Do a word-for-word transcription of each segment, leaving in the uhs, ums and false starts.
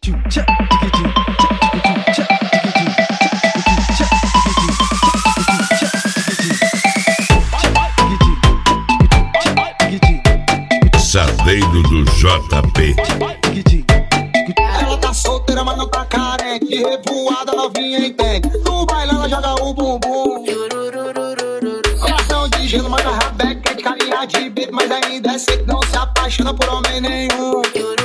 Saveiro do J P. Ela tá solteira, mas não tá carente. Revoada, novinha entende. No baile ela joga o bumbum. Coração de gelo, manda rabeca, é de carinha de bebê, mas ainda é seco, não se apaixona por homem nenhum.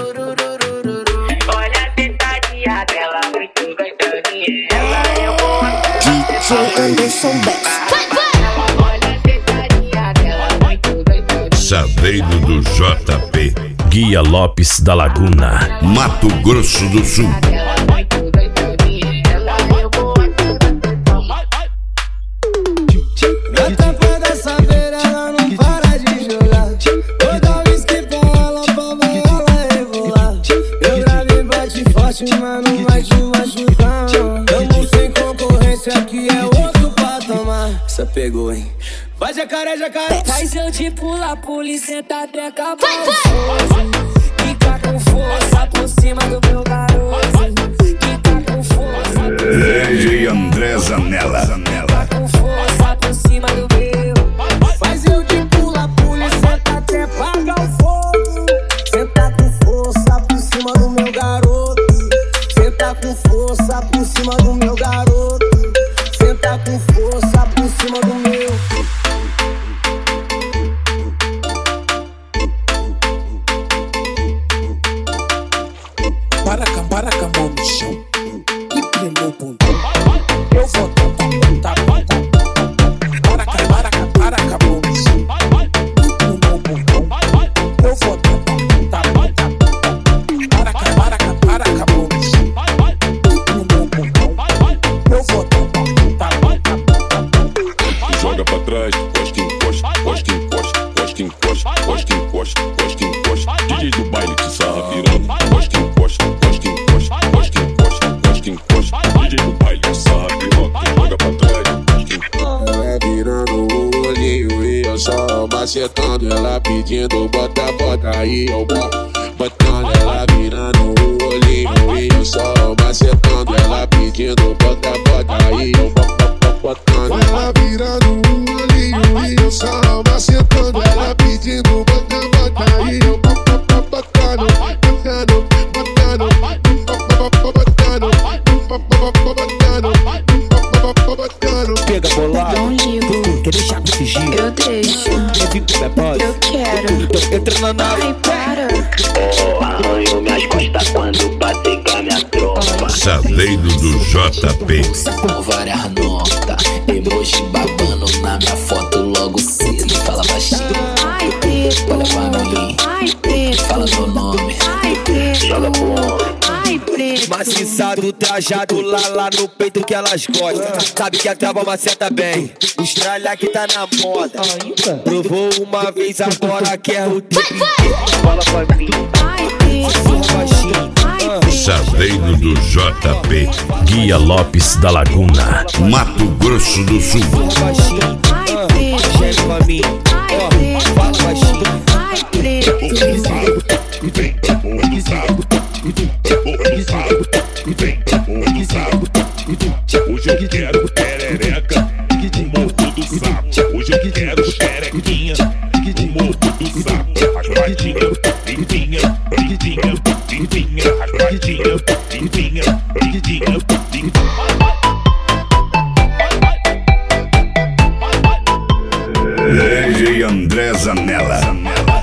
Olha a tentadinha dela, muito gostosinha. Ela é boa. D J Anderson Bex. Olha a tentadinha dela, muito gostosinha. Saveiro do J P. Guia Lopes da Laguna, Mato Grosso do Sul. Ela é muito gostosinha. Ela é boa. Na tampa dessa beira ela não para de jogar. Vou dar um whisky pra ela, pra ver ela rebolar. Eu gravei bate forte, mas não vai te machucar. Tamo sem concorrência, aqui é outro patamar. Essa pegou, hein? Vai jacaré, jacaré. Faz eu de pula, polícia tá até acabando. Fica com força por cima do meu garoto. Fica com força. D J André Zanella. Fica com força por cima do meu. Faz eu de pula, polícia tá até pagar o fogo. Senta com força por cima do meu garoto. Senta com força por cima do meu garoto. Senta com força por cima do meu. Baraca, baraca, mão no chão e prendeu o bundão. Eu vou dar, dar, dar, dar. Baraca, baraca, baraca, mão no chão e prendeu o bundão. Eu vou dar, dar, dar, dar. Baraca, baraca, baraca, mão no chão e prendeu o bundão. Eu vou dar, dar, dar, dar. Joga pra trás, costa, encosta, costa, encosta, costa, encosta, costa, encosta, costa, encosta. D J do baile te sarra virando. Costa, encosta, costa, encosta, costa, encosta, costa, encosta. D J do baile te sarra virando. Joga pra trás, costa, encosta. Ela virando o olhinho e eu só macetando. Ela pedindo bota, bota aí eu boto. Botando ela virando o olhinho e eu só macetando. Ela pedindo bota, bota aí eu boto. Botando ela virando o olhinho e eu só macetando. Ela pedindo bota, bota aí eu boto. Botando, botando, botando, botando, botando, botando. Pega bolado, Não ligo, quer deixar de fingir? eu deixo. Eu quero. Então entra na nave. Ai, para. Oh, arranho minhas costas quando passei com a minha tropa. Saveiro do J P. Com várias notas, emoji babando na minha foto logo cedo. Fala baixinho, Ai, preto. olha pra mim, Ai, preto. fala meu nome. Ai, preto. Joga pro homem. Ai, preto. Maciçado, trajado lá, lá no peito que elas gostam. Sabe que a trava maceta bem. Estralha que tá na moda. Provou uma vez, agora quer o triplo. Fala pra mim. Ai, preto. Baixinho. Ai, preto. Saveiro do J P. Guia Lopes da Laguna, Mato Grosso do Sul. Baixinho. Ai, preto. Chega pra mim. Ai, Ó, preto. fala baixinho. Ai, preto. Hoje eu quero perereca, o morro do sapo. Hoje eu quero perequinha, o morro do sapo. Raspadinha, limpinha, limpinha, limpinha. Raspadinha, limpinha, limpinha, limpinha. D J André Zanella.